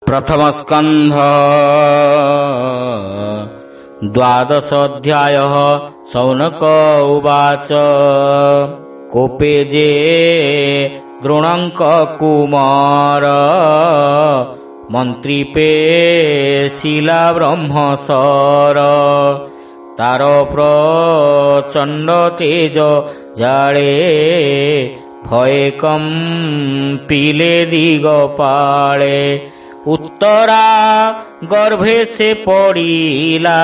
प्रथम स्कंध द्वादश अध्याय। शौनक उवाच कोपे जे द्रोणंक कुमार मंत्रीपे शिला ब्रह्मसर तार प्रचंड तेज जाळे भये कंपिले दिगपाळे उत्तरा गर्भे से पड़िला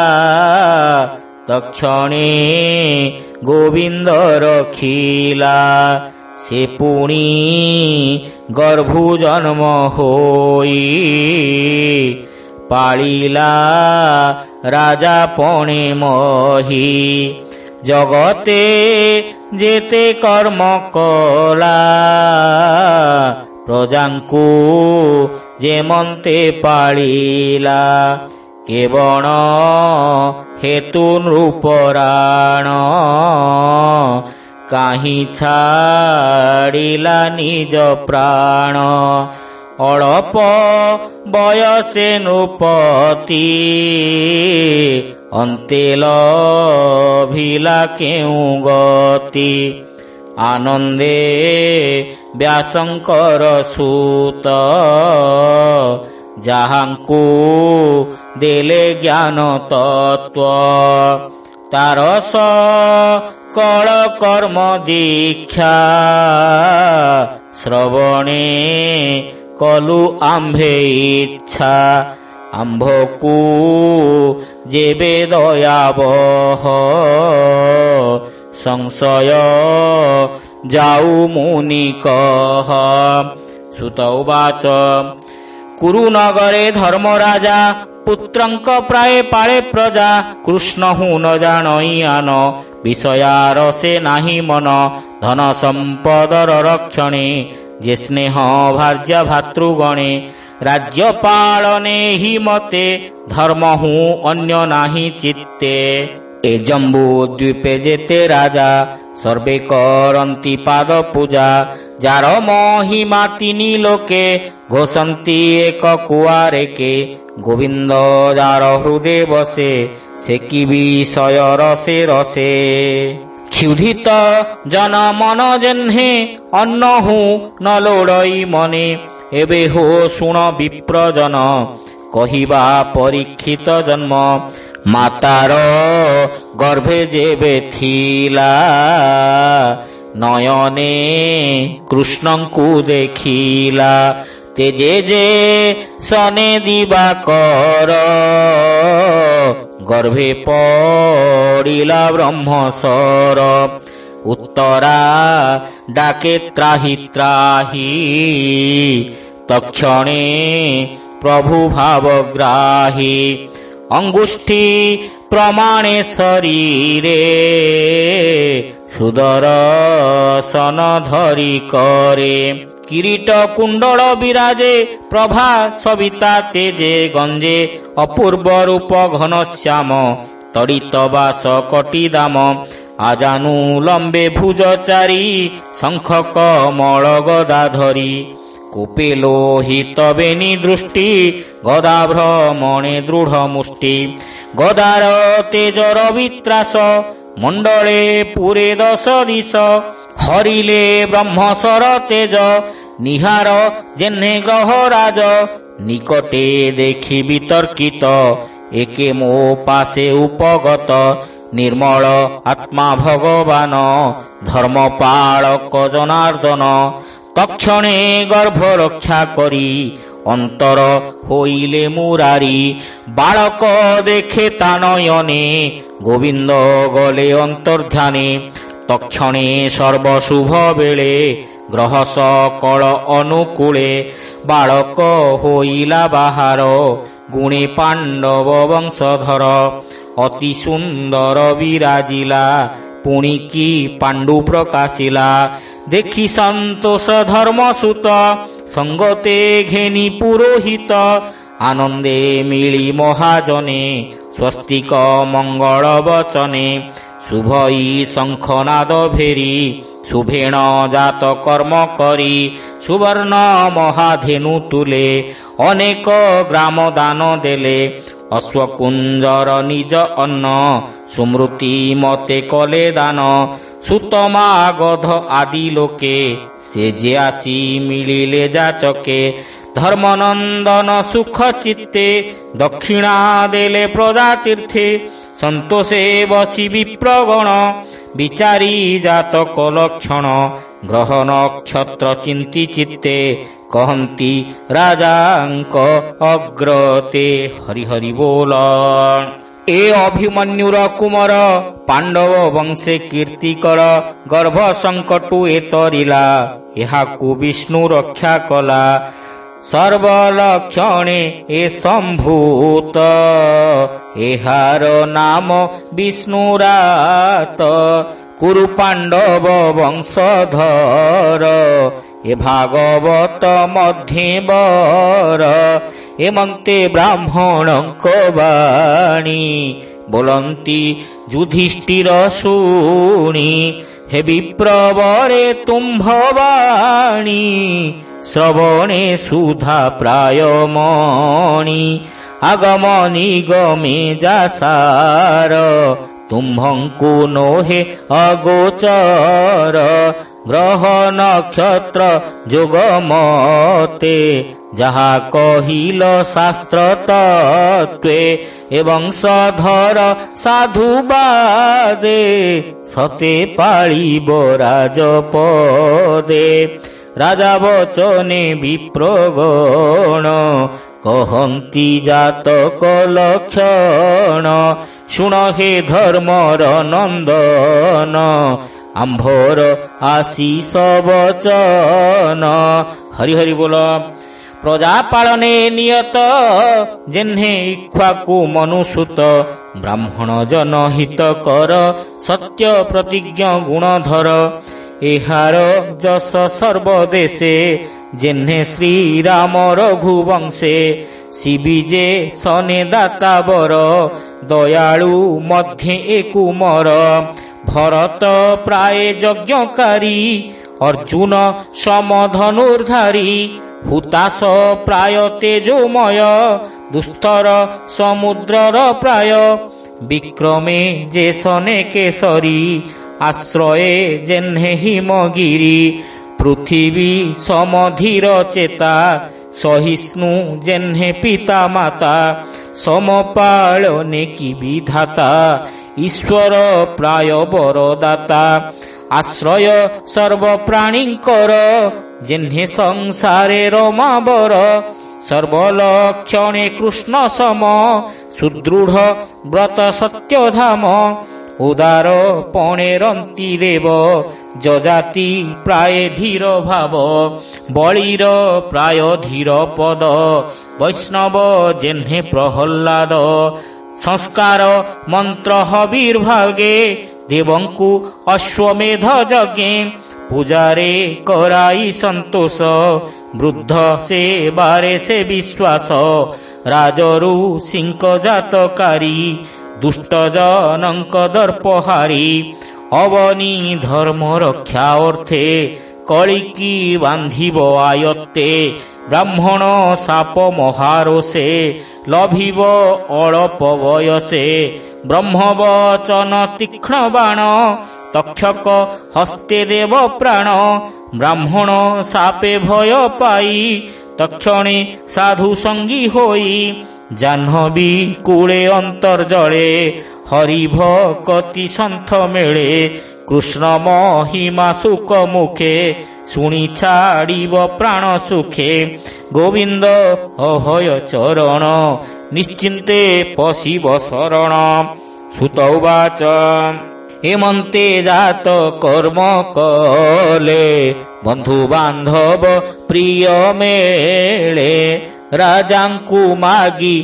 तक्षणे गोविंद रखिला से पुणी गर्भु जन्म होई पालिला राजा पणे मही जगते जेते कर्म कला प्रजांकु जेमंते पालिला केवण हेतु नृपराण काहि छाड़िला निज प्राण अळप बयसे नृपति अन्ते लभिला केउ गति आनंदे व्यासंकर सूत जाहांकु देले ज्ञान तत्व तारस कल कर्म दीक्षा श्रवणे कलु आंभे इच्छा आंभकु जेबे दयावह संशय जाऊ मुनि कह। सुत उवाच कुरुनगरे धर्मराजा पुत्रंक प्राय पाळे प्रजा कृष्ण हूँ न जानई आन विषयार से नाही मन धन संपदर रक्षणे जे स्नेह भार्य भातृगणे राज्य पालने ही मते धर्म हूँ अन्य नाही चित्ते ए जम्बू द्वीपे जेते राजा सर्वे करन्ति पाद पूजा जार महिमा तिनि लोके घोषन्ति एक कुआरे के गोविंद जार हृदय बसे से कि विषय रसे रसे क्षुधित जन मन जेन्हे अन्न हूँ न लोड़ई मने एबे हो सुण विप्रजन कहिबा परीक्षित जन्म मातार गर्भे जेबे थिला नयने कृष्णंकु देखिला तेजे जे सने दिवाकर गर्भे पड़िला ब्रह्मसर उत्तरा डाके त्राहि त्राहि तक्षणे प्रभु भावग्राही अंगुष्ठी प्रमाणे शरीरे सुदर्शन धरी करे किरीट कुंडल विराजे प्रभा सविता तेजे गंजे अपूर्व रूप घनश्याम तड़ित बास कटी दाम आजानु लंबे भुज चारी शंख कमल गदा धरी कूपे लोहित बेनी दृष्टि गदा भ्रमणे दृढ़ मुष्टि गदार तेजर वित्रास मंडले पुरे दश दिश हरिले ब्रह्मसर तेज निहार जेन्हे ग्रहराज निकटे देखि वितर्कित एके मो पासे उपगत निर्मल आत्मा भगवान धर्मपालक जनार्दन तक्षणे गर्भ रक्षा करी अंतर होइले मुरारी बालक देखे तानयने गोविंद गले अंतर्ध्याने तक्षणे सर्वशुभ बेले ग्रह सकल अनुकूले बालक होइला बाहार गुणे पांडव वंशधर अति सुंदर विराजिला पुणिकी पांडु प्रकाशिला देखि संतोष धर्मसुत संगते घेनी पुरोहित आनंदे मिली महाजने स्वस्तिक मंगल वचने ଶୁଭଇ ଶଙ୍ଖନାଦ ଭେରି ଶୁଭେଣ ଜାତ କର୍ମ କରି ସୁବର୍ଣ୍ଣ ମହାଧେନୁ ତୁଲେ ଅନେକ ଗ୍ରାମ ଦାନ ଦେଲେ ଅଶ୍ୱକୁଞ୍ଜର ନିଜ ଅନ୍ନ ସୁମୃତି ମତେ କଲେ ଦାନ ସୁତମା ଗଧ ଆଦି ଲୋକେ ସେ ଯେ ଆସି ମିଳିଲେ ଯାଚକେ ଧର୍ମନନ୍ଦନ ସୁଖ ଚିତ୍ତେ ଦକ୍ଷିଣା ଦେଲେ ପ୍ରଜା ତୀର୍ଥେ ସନ୍ତୋଷେ ବସି ବିପ୍ରଗଣ ବିଚାରି ଜାତକ ଲକ୍ଷଣ ଗ୍ରହ ନକ୍ଷତ୍ର ଚିନ୍ତି ଚିତ୍ତେ କହନ୍ତି ରାଜାଙ୍କ ଅଗ୍ରତେ। ହରି ହରି ବୋଲ। ଏ ଅଭିମନ୍ୟୁର କୁମର ପାଣ୍ଡବ ବଂଶେ କୀର୍ତ୍ତିକର ଗର୍ଭ ସଙ୍କଟୁ ଏତରିଲା ଏହାକୁ ବିଷ୍ଣୁ ରକ୍ଷା କଲା ସର୍ବଲକ୍ଷଣେ ଏ ସମ୍ଭୂତ ଏହାର ନାମ ବିଷ୍ଣୁରାତ କୁରୁ ପାଣ୍ଡବ ବଂଶଧର ଏ ଭାଗବତ ମଧ୍ୟବର ଏମନ୍ତେ ବ୍ରାହ୍ମଣଙ୍କ ବାଣୀ ବୋଲନ୍ତି ଯୁଧିଷ୍ଠିର ଶୁଣି ହେ ବିପ୍ରବରେ ତୁମ୍ଭବାଣୀ ଶ୍ରବଣେ ସୁଧା ପ୍ରାୟ ମଣି ଆଗମ ନିଗମେ ଯାସାର ତୁମ୍ଭଙ୍କୁ ନୋହେ ଅଗୋଚର ଗ୍ରହ ନକ୍ଷତ୍ର ଯୋଗ ମତେ ଯାହା କହିଲ ଶାସ୍ତ୍ର ତତ୍ତ୍ୱେ ଏବଂ ସଧର ସାଧୁବାଦେ ସତେ ପାଳିବ ରାଜପଦେ ରାଜା ବଚନେ ବିପ୍ରଗଣ କହନ୍ତି ଜାତକ ଲକ୍ଷଣ ଶୁଣ ହେ ଧର୍ମର ନନ୍ଦନ ଆମ୍ଭର ଆଶିଷ ବଚନ। ହରି ହରି ବୋଲ। ପ୍ରଜା ପାଳନେ ନିୟତ ଯେହ୍ନେ ଇକ୍ଷ୍ୱାକୁ ମନୁସୂତ ବ୍ରାହ୍ମଣ ଜନ ହିତ କର ସତ୍ୟ ପ୍ରତିଜ୍ଞ ଗୁଣଧର ଏହାର ଯଶ ସର୍ବଦେଶେ ଯେହ୍ନେ ଶ୍ରୀରାମ ରଘୁବଂଶେ ଶିବିଜେ ସନେ ଦାତାବର ଦୟାଳୁ ମଧ୍ୟ ଏ କୁମର ଭରତ ପ୍ରାୟ ଯଜ୍ଞକାରୀ ଅର୍ଜୁନ ସମଧନୁର୍ଧାରୀ ହୁତାଶ ପ୍ରାୟ ତେଜୋମୟ ଦୁସ୍ତର ସମୁଦ୍ରର ପ୍ରାୟ ବିକ୍ରମେ ଯେ ସନେ କେଶରୀ ଆଶ୍ରୟେ ଯେହ୍ନେ ହିମଗିରି ପୃଥିବୀ ସମଧୀର ଚେତା ସହିଷ୍ଣୁ ଯେହ୍ନେ ପିତା ମାତା ସମପାଳନେ କି ବିଧାତା ଈଶ୍ୱର ପ୍ରାୟ ବରଦାତା ଆଶ୍ରୟ ସର୍ବପ୍ରାଣୀଙ୍କର ଯେହ୍ନେ ସଂସାରେ ରମାବର ସର୍ବଲକ୍ଷଣେ କୃଷ୍ଣ ସମ ସୁଦୃଢ଼ ବ୍ରତ ସତ୍ୟଧାମ ଉଦାର ପଣେ ରନ୍ତି ଦେବ ଯଜାତି ପ୍ରାୟ ଧୀର ଭାବ ବଳିର ପ୍ରାୟ ଧୀର ପଦ ବୈଷ୍ଣବ ଯେହ୍ନେ ପ୍ରହଲ୍ଲାଦ ସଂସ୍କାର ମନ୍ତ୍ର ହବିର୍ଭାଗେ ଦେବଙ୍କୁ ଅଶ୍ୱମେଧ ଯଜ୍ଞେ ପୂଜାରେ କରାଇ ସନ୍ତୋଷ ବୃଦ୍ଧ ସେବାରେ ସେ ବିଶ୍ୱାସ ରାଜରୁ ସିଂହ ଜାତକାରୀ ଦୁଷ୍ଟ ଜନଙ୍କ ଦର୍ପହାରୀ ଅବନୀ ଧର୍ମ ରକ୍ଷା ଅର୍ଥେ କଳିକି ବାନ୍ଧିବ ଆୟତ୍ତେ ବ୍ରାହ୍ମଣ ସାପ ମହାରୋଷେ ଲଭିବ ଅଳପ ବୟସେ ବ୍ରହ୍ମବଚନ ତୀକ୍ଷ୍ଣ ବାଣ ତକ୍ଷକ ହସ୍ତେ ଦେବ ପ୍ରାଣ ବ୍ରାହ୍ମଣ ସାପେ ଭୟ ପାଇ ତକ୍ଷଣେ ସାଧୁ ସଙ୍ଗୀ ହୋଇ ଜାହ୍ନବୀ କୂଳେ ଅନ୍ତର୍ଜଳେ ହରି ଭକତି ସନ୍ଥ ମେଳେ କୃଷ୍ଣ ମହିମା ସୁକ ମୁଖେ ଶୁଣି ଛାଡ଼ିବ ପ୍ରାଣ ସୁଖେ ଗୋବିନ୍ଦ ଅଭୟ ଚରଣ ନିଶ୍ଚିନ୍ତେ ପଶିବ ଶରଣ। ସୁତ ଉବାଚ ଏମନ୍ତେ ଜାତ କର୍ମ କଲେ ବନ୍ଧୁ ବାନ୍ଧବ ପ୍ରିୟ ମେଳେ ରାଜାଙ୍କୁ ମାଗି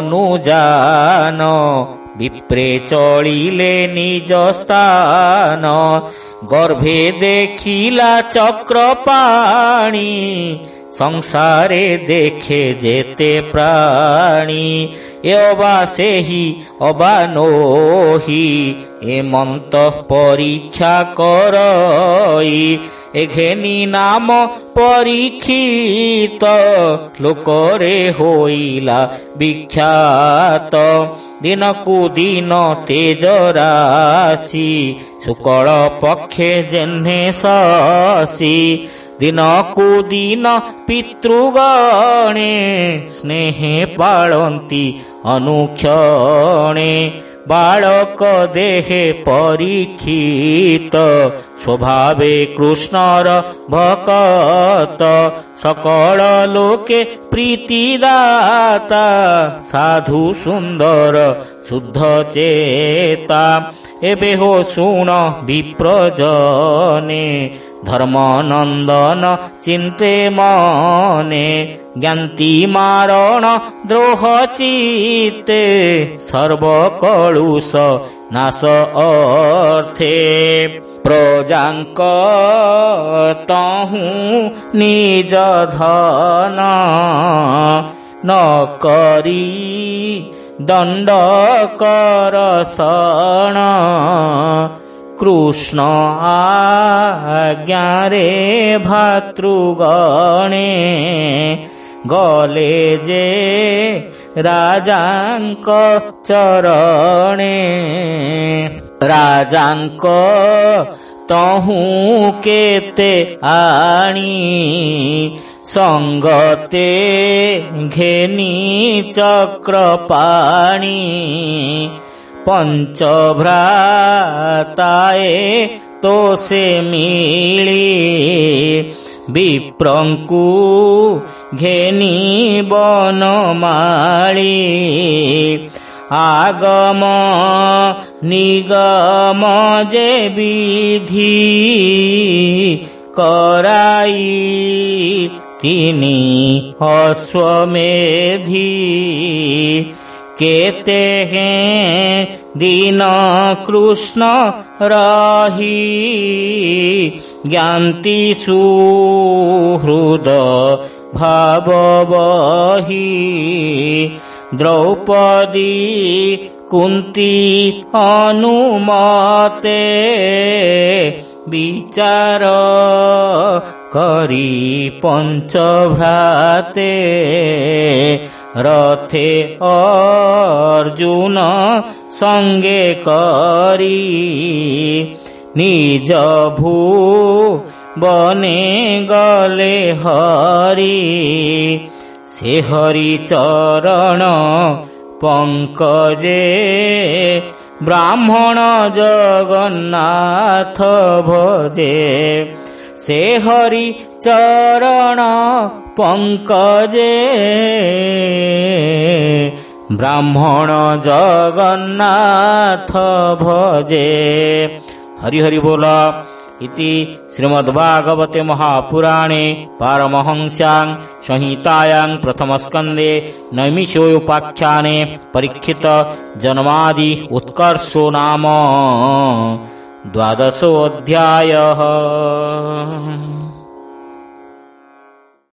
ଅନୁଜାନ ବିପ୍ରେ ଚଳିଲେ ନିଜ ସ୍ଥାନ ଗର୍ଭେ ଦେଖିଲା ଚକ୍ର ପାଣି ସଂସାରେ ଦେଖେ ଯେତେ ପ୍ରାଣୀ ଏ ଅବା ସେହି ଅବା ନୋହି ଏମନ୍ତ ପରୀକ୍ଷା କରଇ ଏ ଘେନି ନାମ ପରୀକ୍ଷିତ ଲୋକରେ ହୋଇଲା ବିଖ୍ୟାତ ଦିନକୁ ଦିନ ତେଜ ରାଶି ଶୁକ୍ଳ ପକ୍ଷେ ଯେହ୍ନେ ଶଶି ଦିନକୁ ଦିନ ପିତୃଗଣେ ସ୍ନେହେ ପାଳନ୍ତି ଅନୁକ୍ଷଣେ ବାଳକ ଦେହେ ପରୀକ୍ଷିତ ସ୍ୱଭାବେ କୃଷ୍ଣର ଭକତ ସକଳ ଲୋକେ ପ୍ରୀତିଦାତା ସାଧୁ ସୁନ୍ଦର ଶୁଦ୍ଧ ଚେତା ଏବେ ହୋ ଶୁଣ ବିପ୍ରଜନେ ଧର୍ମନନ୍ଦନ ଚିନ୍ତେ ମନେ ଜ୍ଞାନ୍ତି ମାରଣ ଦ୍ରୋହ ଚିତ୍ତେ ସର୍ବକଳୁଷ ନାଶ ଅର୍ଥେ ପ୍ରଜାଙ୍କ ତହୁଁ ନିଜ ଧନ ନ କରି ଦଣ୍ଡ କରସଣ କୃଷ୍ଣ ଆଜ୍ଞାରେ ଭାତୃଗଣେ ଗଲେ ଯେ ରାଜାଙ୍କ ଚରଣେ ରାଜାଙ୍କ ତହୁଁ କେତେ ଆଣି ସଙ୍ଗତେ ଘେନି ଚକ୍ର ପାଣି ପଞ୍ଚଭ୍ରାତାଏ ତ ସେ ମିଳି ବିପ୍ରଙ୍କୁ ଘେନି ବନମାଳି ଆଗମ ନିଗମ ଯେ ବିଧି କରାଇ ତିନି ଅଶ୍ୱମେଧି କେତେ ଦିନ କୃଷ୍ଣ ରହି ଜ୍ଞାନ୍ତି ସୁହୃଦ ଭାବ ବହି ଦ୍ରୌପଦୀ କୁନ୍ତି ଅନୁମତେ ବିଚାର କରି ପଞ୍ଚଭ୍ରାତେ ରଥେ ଅର୍ଜୁନ ସଙ୍ଗେ କରି ନିଜ ଭୁବନେ ଗଲେ ହରି ସେ ହରି ଚରଣ ପଙ୍କଜେ ବ୍ରାହ୍ମଣ ଜଗନ୍ନାଥ ଭଜେ ସେ ହରି ଚରଣ ପଙ୍କଜେ ବ୍ରାହ୍ମଣ ଜଗନ୍ନାଥ ଭଜେ। ହରି ହରି ବୋଲ। ଇତି ଶ୍ରୀମଦ୍ଭାଗବତେ ମହାପୁରାଣେ ପାରମହଂସ୍ୟାଂ ସଂହିତାୟାଂ ପ୍ରଥମସ୍କନ୍ଧେ ନୈମିଷୋପାଖ୍ୟାନେ ପରୀକ୍ଷିତ ଜନ୍ମାଦି ଉତ୍କର୍ଷୋ ନାମ 12 ଅଧ୍ୟାୟଃ।